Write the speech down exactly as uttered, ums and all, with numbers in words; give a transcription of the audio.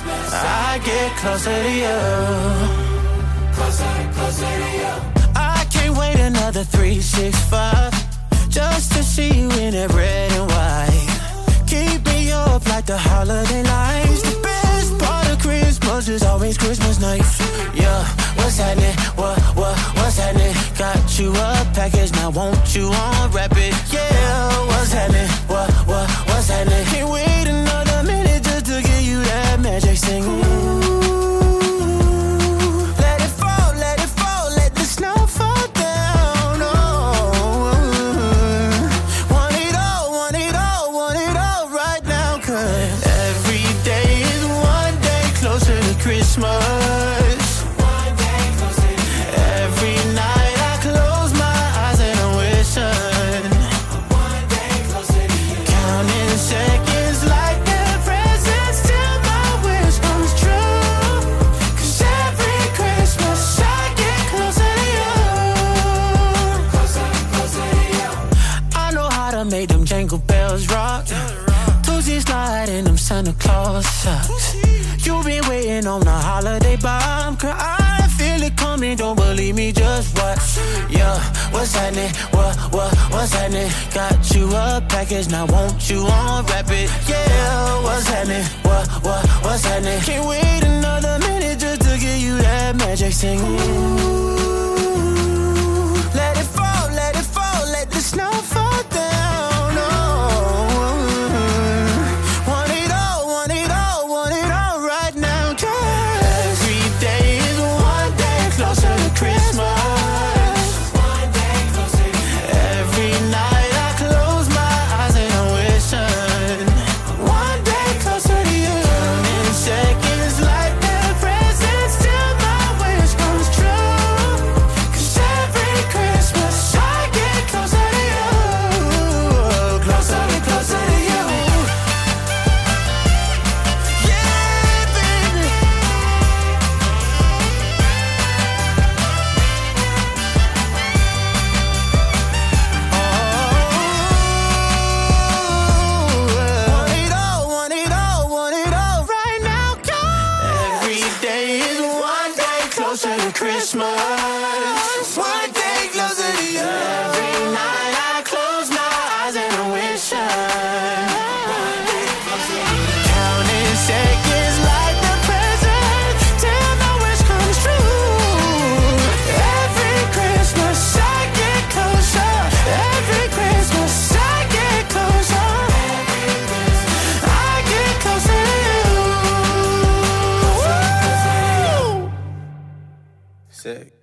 I get closer to you. Closer, closer to you. I can't wait another three, six, five, just to see you in that red and white. Keep me up like the holiday lights. The best part of Christmas is always Christmas night. Yeah, what's happening? What, what, what's happening? Got you a package, now won't you unwrap it? Yeah, what's happening? What, what, what's happening? Can't wait another minute just to give you that magic sing. Ooh, let it fall, let it fall, let the snow fall down. Oh, want it all, want it all, want it all right now. 'Cause every day is one day closer to Christmas. One day closer to every night I close my eyes and I'm wishing. One day closer to you. Counting seconds like they're presents till my wish comes true. 'Cause every Christmas I get closer to you. Closer, closer to you. I know how to make them jingle bells rock. Tuesday slide in them Santa Claus socks. You've been waiting on the holiday bomb. 'Cause I feel it coming, don't believe me, just watch. Yeah, what's happening? What, what, what's happening? Got you a package, now won't you unwrap it? Yeah, what's happening? What, what, what's happening? Can't wait another minute just to give you that magic sing. Ooh, let it fall, let it fall, let the snow fall down. Oh, want it all, want it all, want it all right now. 'Cause every day is one day closer to Christmas. One day closer to every night I close my eyes and I'm wishing. One day closer to you. Counting seconds like they're presents till my wish comes true. 'Cause every Christmas I get closer to you. Closer and closer to you. Yeah, baby. Oh, want it all, want it all, want it all right now. Every day is one day closer to Christmas. One day closer to you. Every night I close my eyes and I'm wishing. One day closer to you. Counting seconds like the present till my wish comes true. Every Christmas I get closer. Every Christmas I get closer. I get closer to you. Woo! Sick.